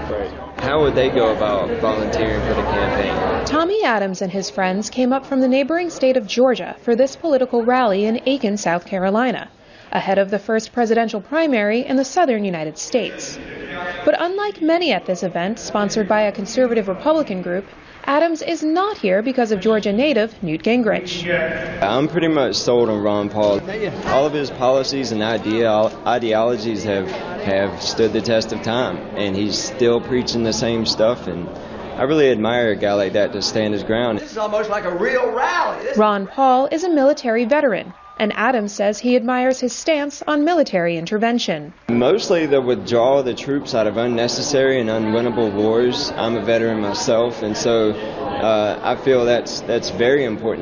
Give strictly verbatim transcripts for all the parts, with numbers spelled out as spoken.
Right. How would they go about volunteering for the campaign? Tommy Adams and his friends came up from the neighboring state of Georgia for this political rally in Aiken, South Carolina, ahead of the first presidential primary in the southern United States. But unlike many at this event, sponsored by a conservative Republican group, Adams is not here because of Georgia native Newt Gingrich. I'm pretty much sold on Ron Paul. All of his policies and idea, ideologies have, have stood the test of time, and he's still preaching the same stuff, and I really admire a guy like that to stand his ground. This is almost like a real rally. This Ron Paul is a military veteran, and Adams says he admires his stance on military intervention. Mostly the withdrawal of the troops out of unnecessary and unwinnable wars. I'm a veteran myself, and so uh, I feel that's that's very important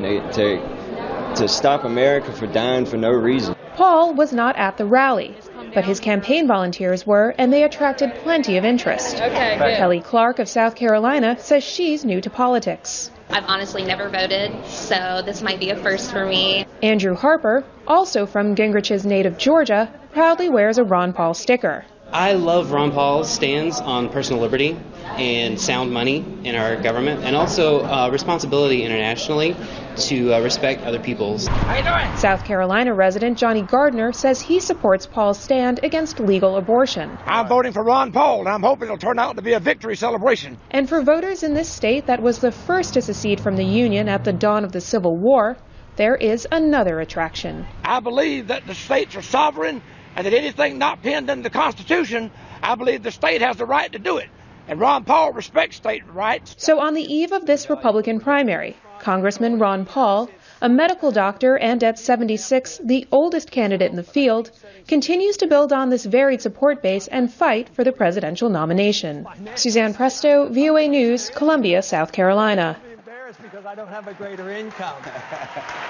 to, to stop America from dying for no reason. Paul was not at the rally, but his campaign volunteers were, and they attracted plenty of interest. Okay, good. Kelly Clark of South Carolina says she's new to politics. I've honestly never voted, so this might be a first for me. Andrew Harper, also from Gingrich's native Georgia, proudly wears a Ron Paul sticker. I love Ron Paul's stance on personal liberty and sound money in our government, and also uh, responsibility internationally to uh, respect other people's. How you doing? South Carolina resident Johnny Gardner says he supports Paul's stand against legal abortion. I'm voting for Ron Paul, and I'm hoping it'll turn out to be a victory celebration. And for voters in this state that was the first to secede from the Union at the dawn of the Civil War, there is another attraction. I believe that the states are sovereign, and that anything not pinned in the Constitution, I believe the state has the right to do it. And Ron Paul respects state rights. So on the eve of this Republican primary, Congressman Ron Paul, a medical doctor and at seventy-six, the oldest candidate in the field, continues to build on this varied support base and fight for the presidential nomination. Suzanne Presto, V O A News, Columbia, South Carolina. Because I don't have a greater income.